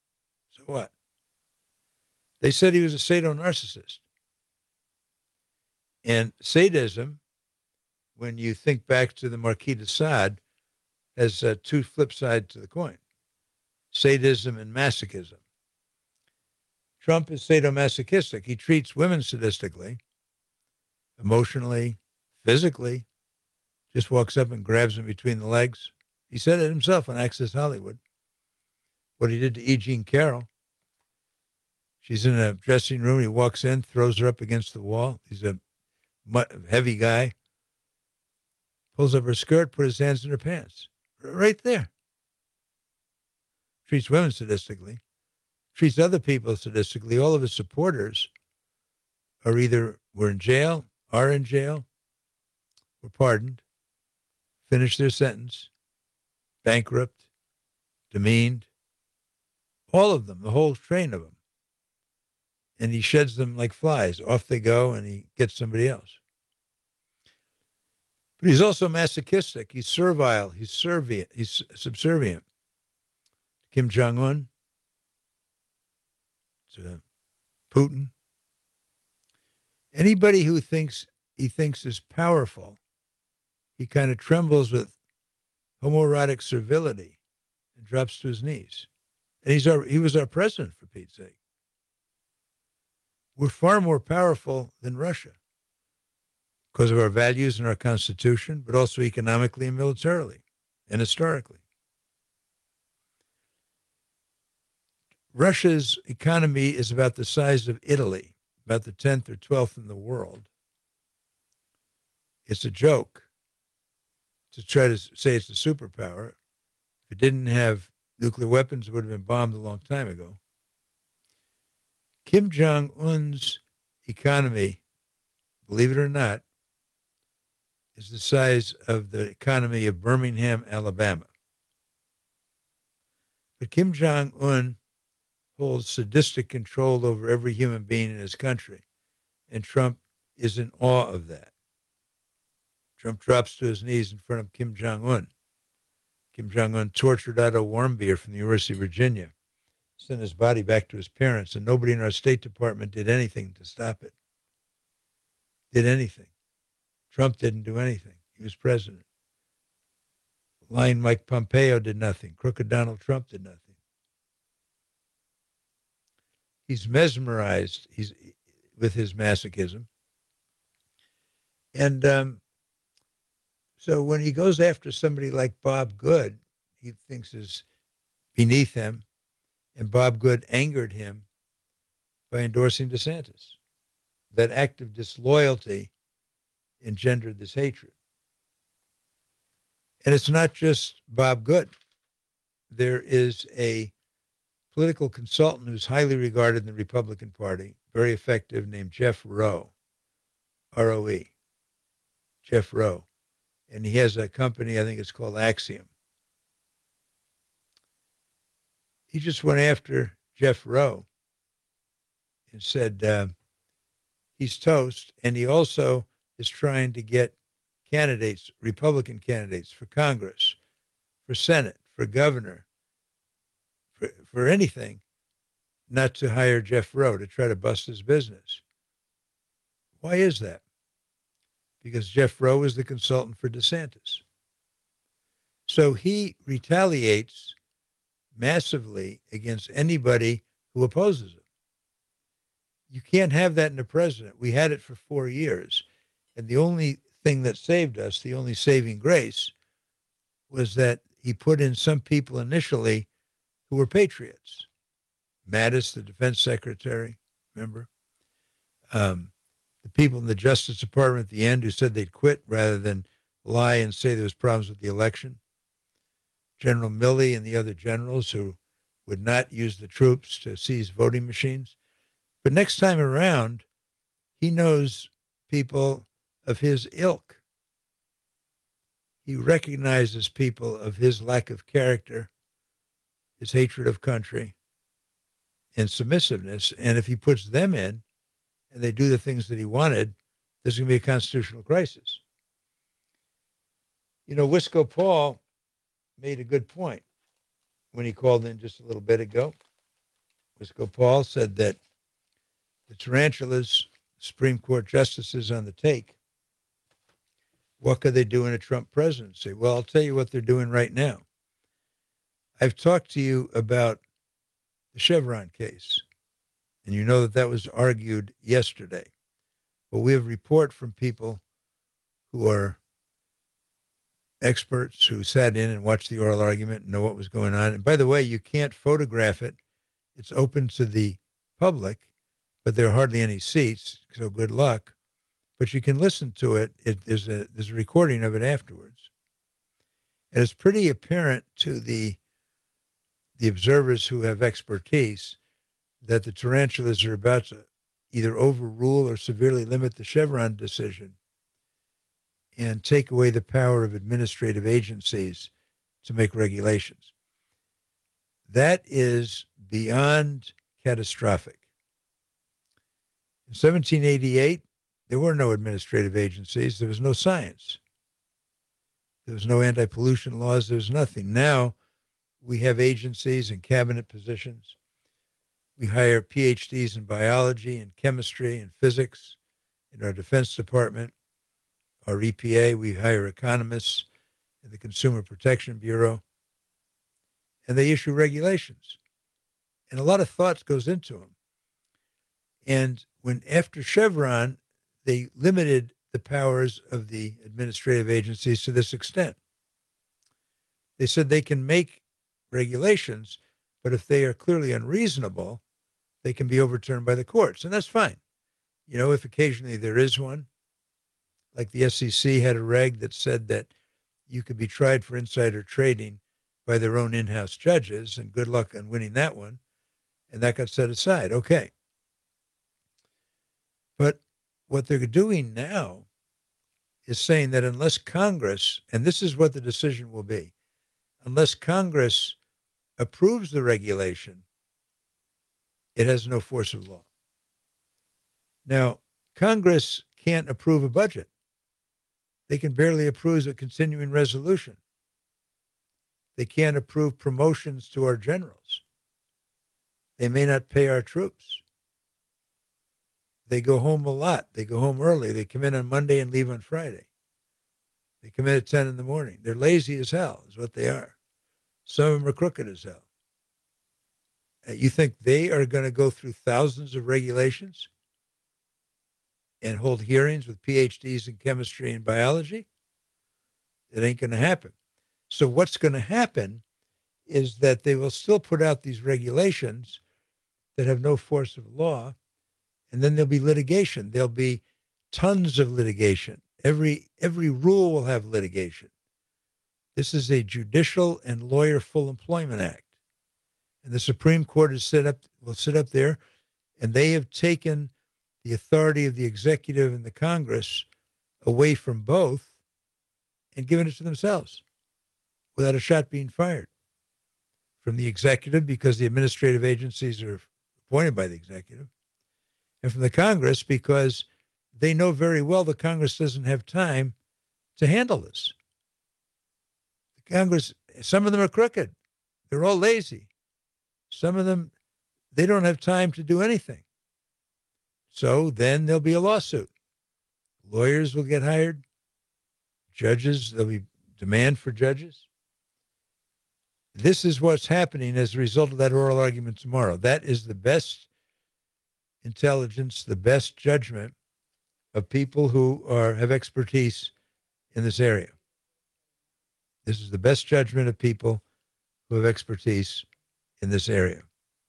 They said he was a sadomasochistic. And sadism, when you think back to the Marquis de Sade, has two flip sides to the coin. Sadism and masochism. Trump is sadomasochistic. He treats women sadistically, emotionally, physically, just walks up and grabs them between the legs. He said it himself on Access Hollywood, what he did to E. Jean Carroll. She's in a dressing room. He walks in, throws her up against the wall. He's a heavy guy. Pulls up her skirt, put his hands in her pants. Right there. Treats women sadistically. Treats other people sadistically. All of his supporters are either were in jail, are in jail, were pardoned, finished their sentence, bankrupt, demeaned. All of them, the whole train of them. And he sheds them like flies. Off they go, and he gets somebody else. But he's also masochistic. He's servile. He's subservient. Kim Jong-un, to Putin. Anybody who thinks is powerful, he kind of trembles with homoerotic servility and drops to his knees. And he was our president, for Pete's sake. We're far more powerful than Russia because of our values and our Constitution, but also economically and militarily and historically. Russia's economy is about the size of Italy, about the 10th or 12th in the world. It's a joke to try to say it's a superpower. If it didn't have nuclear weapons, it would have been bombed a long time ago. Kim Jong-un's economy, believe it or not, is the size of the economy of Birmingham, Alabama. But Kim Jong-un holds sadistic control over every human being in his country, and Trump is in awe of that. Trump drops to his knees in front of Kim Jong-un. Kim Jong-un tortured Otto Warmbier from the University of Virginia, sent his body back to his parents, and nobody in our State Department did anything to stop it. Did anything. Trump didn't do anything. He was president. Lying Mike Pompeo did nothing. Crooked Donald Trump did nothing. He's mesmerized with his masochism. And so when he goes after somebody like Bob Good, he thinks is beneath him, and Bob Good angered him by endorsing DeSantis. That act of disloyalty engendered this hatred. And it's not just Bob Good. There is a political consultant who's highly regarded in the Republican Party, very effective, named Jeff Rowe, R-O-E, Jeff Rowe. And he has a company, I think it's called Axiom. He just went after Jeff Rowe and said he's toast, and he also is trying to get candidates, Republican candidates for Congress, for Senate, for governor, for anything, not to hire Jeff Rowe, to try to bust his business. Why is that? Because Jeff Rowe is the consultant for DeSantis. So he retaliates massively against anybody who opposes him. You can't have that in a president. We had it for 4 years. And the only thing that saved us, the only saving grace, was that he put in some people initially who were patriots. Mattis, the defense secretary, remember? The people in the Justice Department at the end who said they'd quit rather than lie and say there was problems with the election. General Milley and the other generals who would not use the troops to seize voting machines. But next time around, he knows people of his ilk. He recognizes people of his lack of character, his hatred of country, and submissiveness. And if he puts them in, and they do the things that he wanted, there's going to be a constitutional crisis. You know, Wisco Paul made a good point when he called in just a little bit ago. Wisco Paul said that the tarantulas, Supreme Court justices on the take, what could they do in a Trump presidency? Well, I'll tell you what they're doing right now. I've talked to you about the Chevron case. And you know that that was argued yesterday. But we have report from people who are experts who sat in and watched the oral argument and know what was going on. And by the way, you can't photograph it. It's open to the public, but there are hardly any seats, so good luck. But you can listen to it. There's a recording of it afterwards. And it's pretty apparent to the observers who have expertise that the tarantulas are about to either overrule or severely limit the Chevron decision and take away the power of administrative agencies to make regulations. That is beyond catastrophic. In 1788, there were no administrative agencies. There was no science. There was no anti-pollution laws. There was nothing. Now we have agencies and cabinet positions. We hire PhDs in biology and chemistry and physics in our Defense Department. Our EPA, we hire economists in the Consumer Protection Bureau. And they issue regulations. And a lot of thought goes into them. And when after Chevron, they limited the powers of the administrative agencies to this extent. They said they can make regulations, but if they are clearly unreasonable, they can be overturned by the courts. And that's fine. You know, if occasionally there is one, like the SEC had a reg that said that you could be tried for insider trading by their own in-house judges, and good luck on winning that one. And that got set aside. Okay. But what they're doing now is saying that unless Congress, and this is what the decision will be, unless Congress approves the regulation, it has no force of law. Now, Congress can't approve a budget. They can barely approve a continuing resolution. They can't approve promotions to our generals. They may not pay our troops. They go home a lot. They go home early. They come in on Monday and leave on Friday. They come in at 10 in the morning. They're lazy as hell, is what they are. Some of them are crooked as hell. You think they are going to go through thousands of regulations and hold hearings with PhDs in chemistry and biology? It ain't going to happen. So what's going to happen is that they will still put out these regulations that have no force of law, and then there'll be litigation. There'll be tons of litigation. Every rule will have litigation. This is a judicial and lawyer full employment act. And the Supreme Court will sit up there, and they have taken the authority of the executive and the Congress away from both and given it to themselves without a shot being fired. From the executive, because the administrative agencies are appointed by the executive, and from the Congress, because they know very well the Congress doesn't have time to handle this. The Congress, some of them are crooked. They're all lazy. Some of them, they don't have time to do anything. So then there'll be a lawsuit. Lawyers will get hired. Judges, there'll be demand for judges. This is what's happening as a result of that oral argument tomorrow. That is the best intelligence, the best judgment of people who have expertise in this area. This is the best judgment of people who have expertise in this area.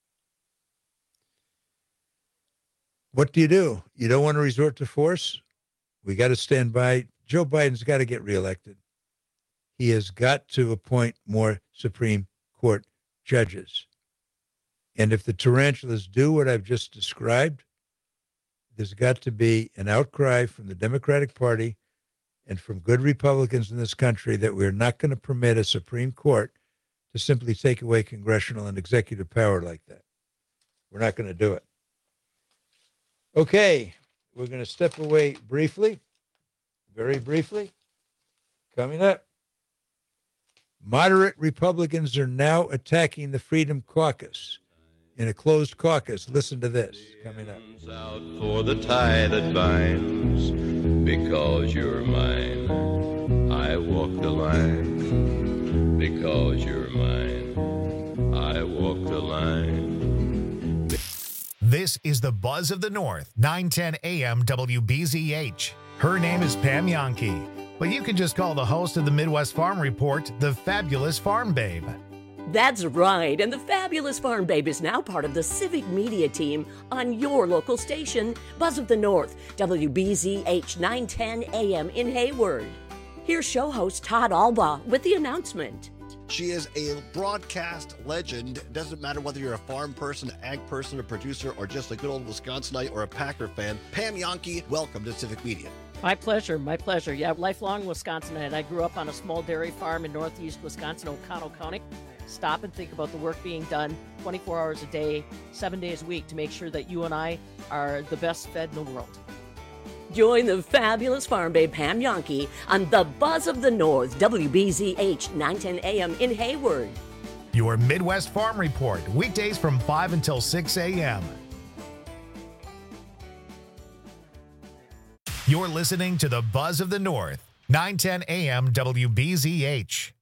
What do? You don't want to resort to force? We got to stand by. Joe Biden's got to get reelected. He has got to appoint more Supreme Court judges. And if the tarantulas do what I've just described, there's got to be an outcry from the Democratic Party and from good Republicans in this country that we're not going to permit a Supreme Court to simply take away congressional and executive power like that. We're not going to do it. Okay, we're going to step away briefly, very briefly. Coming up, moderate Republicans are now attacking the Freedom Caucus in a closed caucus. Listen to this, coming up. Out for the tie that binds, because you're mine. I walk the line, because you're mine. I walk the line. This is the Buzz of the North, 910 AM WBZH. Her name is Pam Yonke, but you can just call the host of the Midwest Farm Report the Fabulous Farm Babe. That's right, and the fabulous Farm Babe is now part of the Civic Media team on your local station, Buzz of the North, WBZH 910 AM in Hayward. Here's show host Todd Alba with the announcement. She is a broadcast legend. It doesn't matter whether you're a farm person, an ag person, a producer, or just a good old Wisconsinite or a Packer fan. Pam Jahnke, welcome to Civic Media. My pleasure, my pleasure. Yeah, lifelong Wisconsinite. I grew up on a small dairy farm in northeast Wisconsin, O'Connell County. Stop and think about the work being done 24 hours a day, 7 days a week to make sure that you and I are the best fed in the world. Join the fabulous Farm Babe Pam Jahnke on the Buzz of the North, WBZH 910 AM in Hayward. Your Midwest Farm Report, weekdays from 5 until 6 a.m. You're listening to the Buzz of the North, 910 AM WBZH.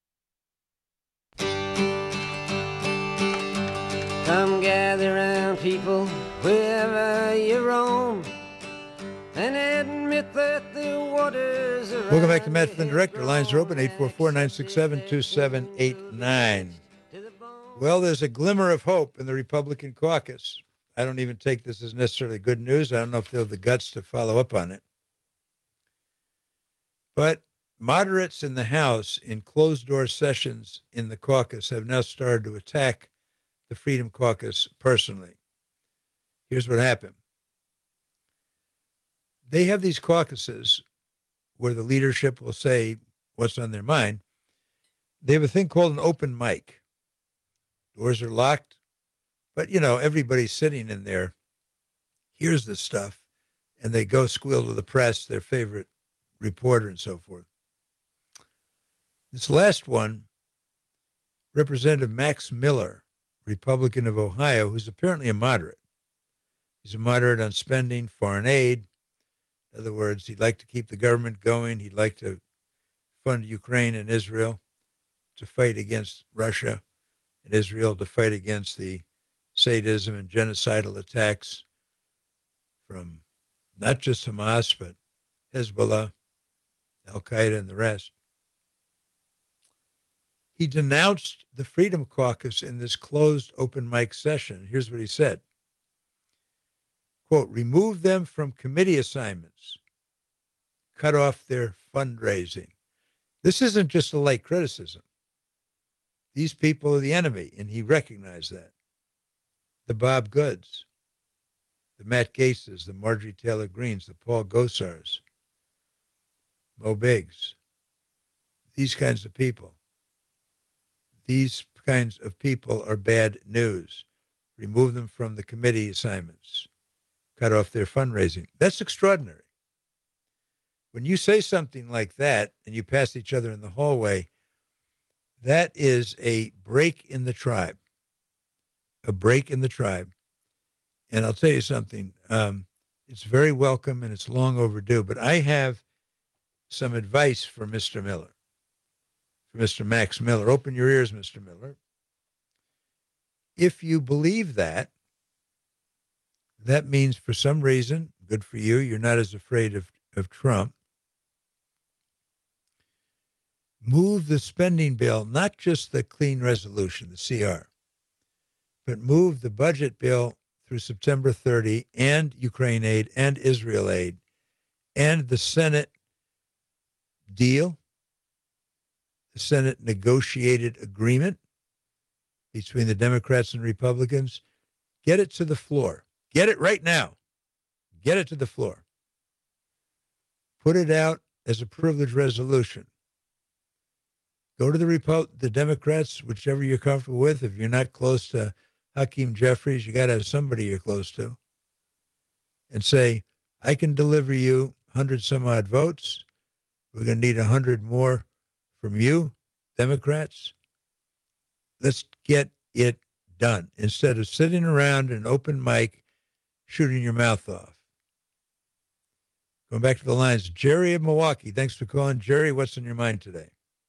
Come gather round, people, wherever you roam, and admit that the waters are. Welcome back to Matt Flynn, Director. Lines are open, 844-967-2789. Well, there's a glimmer of hope in the Republican caucus. I don't even take this as necessarily good news. I don't know if they'll have the guts to follow up on it. But moderates in the House in closed-door sessions in the caucus have now started to attack the Freedom Caucus personally. Here's what happened. They have these caucuses where the leadership will say what's on their mind. They have a thing called an open mic. Doors are locked, but, everybody's sitting in there, hears the stuff, and they go squeal to the press, their favorite reporter and so forth. This last one, Representative Max Miller, Republican of Ohio, who's apparently a moderate. He's a moderate on spending, foreign aid. In other words, he'd like to keep the government going. He'd like to fund Ukraine and Israel to fight against Russia and Israel, to fight against the sadism and genocidal attacks from not just Hamas, but Hezbollah, Al-Qaeda, and the rest. He denounced the Freedom Caucus in this closed open mic session. Here's what he said. Quote, remove them from committee assignments, cut off their fundraising. This isn't just a light criticism. These people are the enemy, and he recognized that. The Bob Goods, the Matt Gaetzes, the Marjorie Taylor Greens, the Paul Gosars, Mo Biggs, these kinds of people. These kinds of people are bad news. Remove them from the committee assignments. Cut off their fundraising. That's extraordinary. When you say something like that and you pass each other in the hallway, that is a break in the tribe. A break in the tribe. And I'll tell you something. It's very welcome and it's long overdue. But I have some advice for Mr. Miller. For Mr. Max Miller. Open your ears, Mr. Miller. If you believe that, that means for some reason, good for you, you're not as afraid of Trump. Move the spending bill, not just the clean resolution, the CR, but move the budget bill through September 30 and Ukraine aid and Israel aid and the Senate deal, the Senate negotiated agreement between the Democrats and Republicans. Get it to the floor. Get it right now. Get it to the floor. Put it out as a privileged resolution. Go to the Democrats, whichever you're comfortable with. If you're not close to Hakeem Jeffries, you got to have somebody you're close to. And say, I can deliver you 100 some odd votes. We're going to need 100 more from you, Democrats. Let's get it done. Instead of sitting around an open mic, shooting your mouth off. Going back to the lines, Jerry of Milwaukee. Thanks for calling. Jerry, what's on your mind today?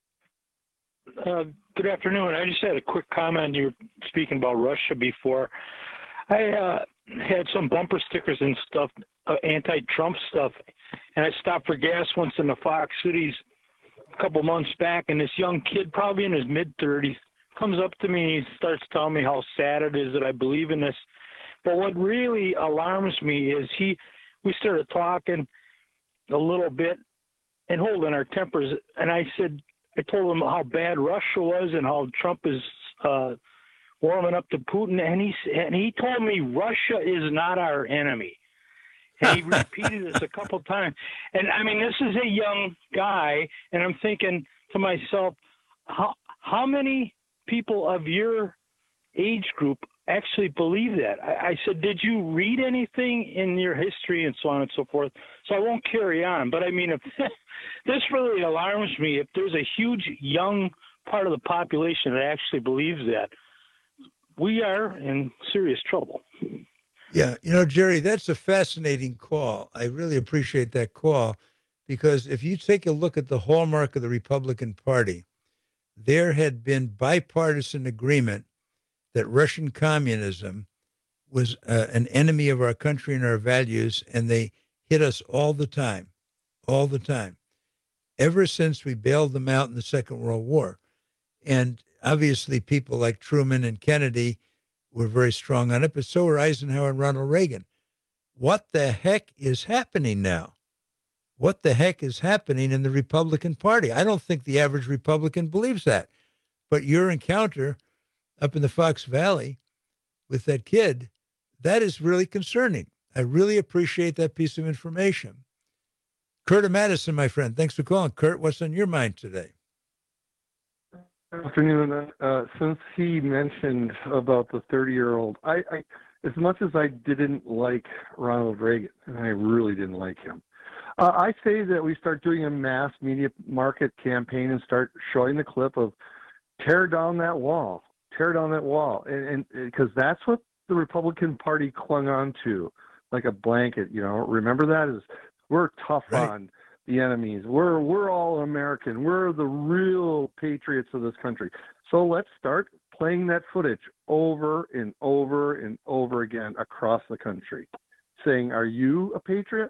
Good afternoon. I just had a quick comment. You were speaking about Russia before. I had some bumper stickers and stuff, anti-Trump stuff, and I stopped for gas once in the Fox Cities a couple months back, and this young kid, probably in his mid-30s, comes up to me and he starts telling me how sad it is that I believe in this. But what really alarms me is we started talking a little bit and holding our tempers. And I told him how bad Russia was and how Trump is warming up to Putin. And he told me Russia is not our enemy. And he repeated this a couple of times. And I mean, this is a young guy, and I'm thinking to myself, how many people of your age group actually believe that? I said, did you read anything in your history and so on and so forth? So I won't carry on. But I mean, if this really alarms me, if there's a huge young part of the population that actually believes that, we are in serious trouble. Yeah, Jerry, that's a fascinating call. I really appreciate that call, because if you take a look at the hallmark of the Republican Party, there had been bipartisan agreement that Russian communism was an enemy of our country and our values, and they hit us all the time, ever since we bailed them out in the Second World War. And obviously people like Truman and Kennedy were very strong on it, but so were Eisenhower and Ronald Reagan. What the heck is happening now? What the heck is happening in the Republican Party? I don't think the average Republican believes that. But your encounter up in the Fox Valley with that kid, that is really concerning. I really appreciate that piece of information. Kurt of Madison, my friend, thanks for calling. Kurt, what's on your mind today? Good afternoon. Since he mentioned about the 30-year-old, I as much as I didn't like Ronald Reagan, and I really didn't like him, I say that we start doing a mass media market campaign and start showing the clip of tear down that wall, and because that's what the Republican Party clung on to like a blanket. Remember that is we're tough on the enemies. We're all American. We're the real patriots of this country. So let's start playing that footage over and over and over again across the country, saying, "Are you a patriot?"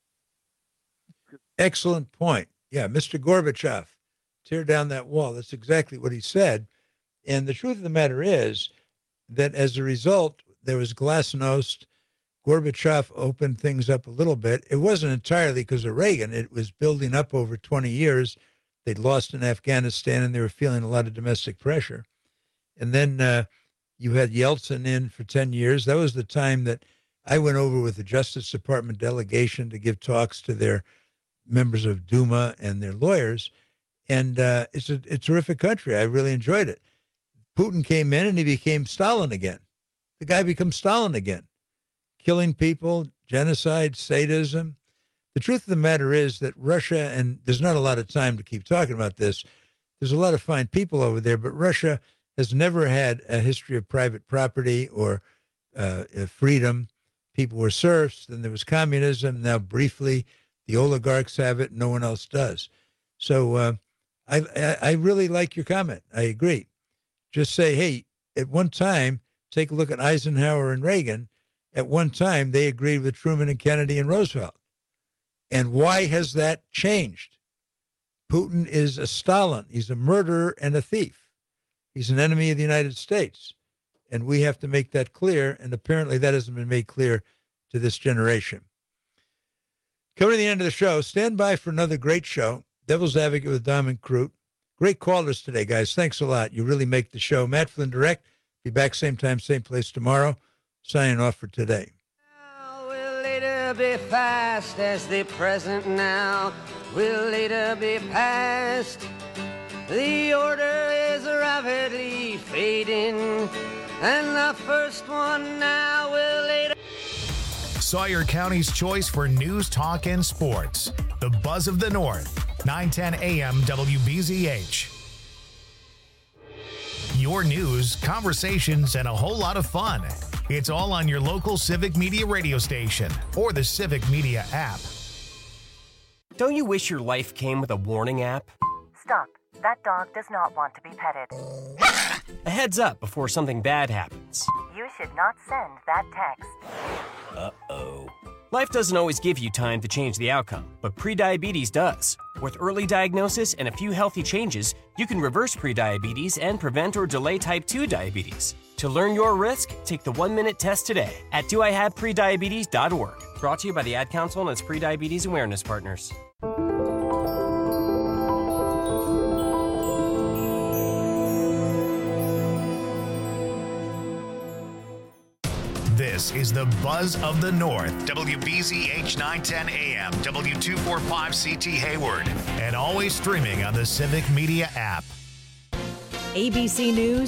Excellent point. Yeah, Mr. Gorbachev, tear down that wall. That's exactly what he said. And the truth of the matter is that as a result, there was glasnost. Gorbachev opened things up a little bit. It wasn't entirely because of Reagan. It was building up over 20 years. They'd lost in Afghanistan, and they were feeling a lot of domestic pressure. And then you had Yeltsin in for 10 years. That was the time that I went over with the Justice Department delegation to give talks to their members of Duma and their lawyers. And it's a terrific country. I really enjoyed it. Putin came in, and he became Stalin again. The guy becomes Stalin again. Killing people, genocide, sadism. The truth of the matter is that Russia, and there's not a lot of time to keep talking about this, there's a lot of fine people over there, but Russia has never had a history of private property or freedom. People were serfs, then there was communism, now briefly the oligarchs have it, no one else does. So I really like your comment. I agree. Just say, hey, at one time, take a look at Eisenhower and Reagan. At one time, they agreed with Truman and Kennedy and Roosevelt. And why has that changed? Putin is a Stalin. He's a murderer and a thief. He's an enemy of the United States. And we have to make that clear. And apparently that hasn't been made clear to this generation. Coming to the end of the show, stand by for another great show. Devil's Advocate with Dom and Crute. Great callers today, guys. Thanks a lot. You really make the show. Matt Flynn Direct. Be back same time, same place tomorrow. Signing off for today. Will later be fast as the present now will later be past. The order is rapidly fading, and the first one now will later. Sawyer County's choice for news, talk, and sports. The Buzz of the North, 910 AM WBZH. Your news, conversations, and a whole lot of fun. It's all on your local Civic Media radio station or the Civic Media app. Don't you wish your life came with a warning app? Stop. That dog does not want to be petted. A heads up before something bad happens. You should not send that text. Uh-oh. Life doesn't always give you time to change the outcome, but prediabetes does. With early diagnosis and a few healthy changes, you can reverse prediabetes and prevent or delay type 2 diabetes. To learn your risk, take the 1-minute test today at doihaveprediabetes.org. Brought to you by the Ad Council and its Prediabetes Awareness Partners. This is the Buzz of the North. WBZH 910 AM, W245CT Hayward, and always streaming on the Civic Media app. ABC News